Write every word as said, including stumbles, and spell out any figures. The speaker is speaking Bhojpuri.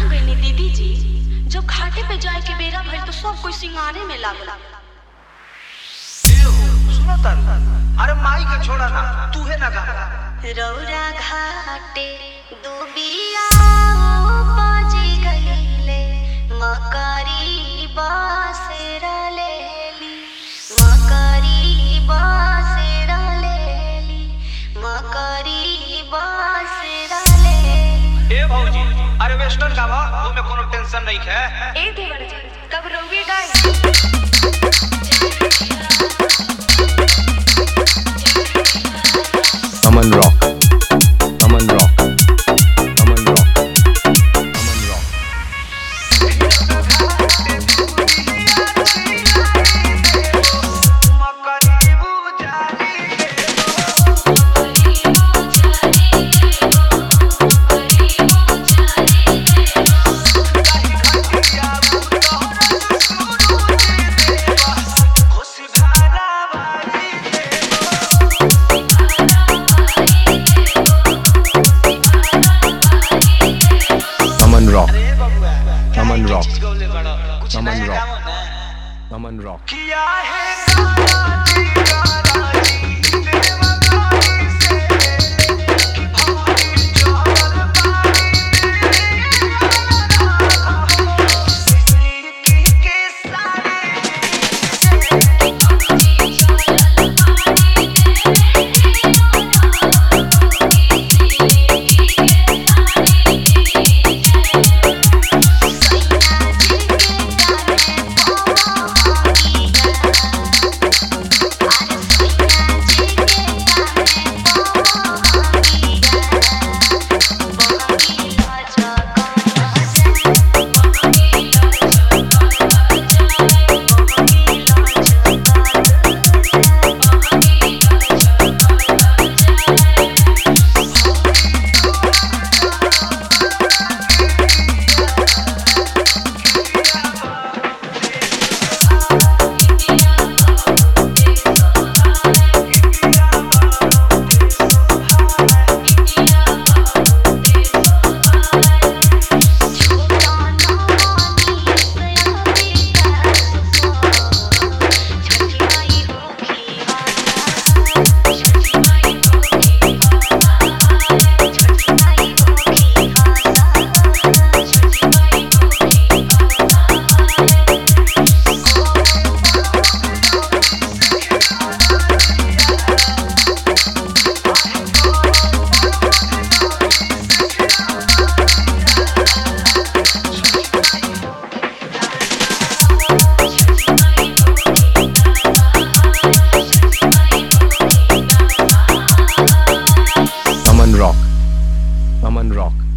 कहाँ गई दीदी जी? जब घाटे पे जाए के बेरा भइल तो सब कोई सिंगारे में लागल। सुनो तारू, अरे माई के छोड़ा ना, तू है ना गा। रौरा घाटे दुबिया बाजी गईले मकरी बासेरा लेली, मकरी बासेरा लेली, मकरी बासेरा लेली। ए भौजी, अरे वेस्टर्न गावा, तुम्हें कोनो टेंशन नहीं है। ए देवर जी, तब रौवे गाय। Aman Rock, Aman Rock, Aman Rock, Aman Rock. Rock, Aman Rock, Aman Rock, Aman Rock. Aman Rock, Aman Rock.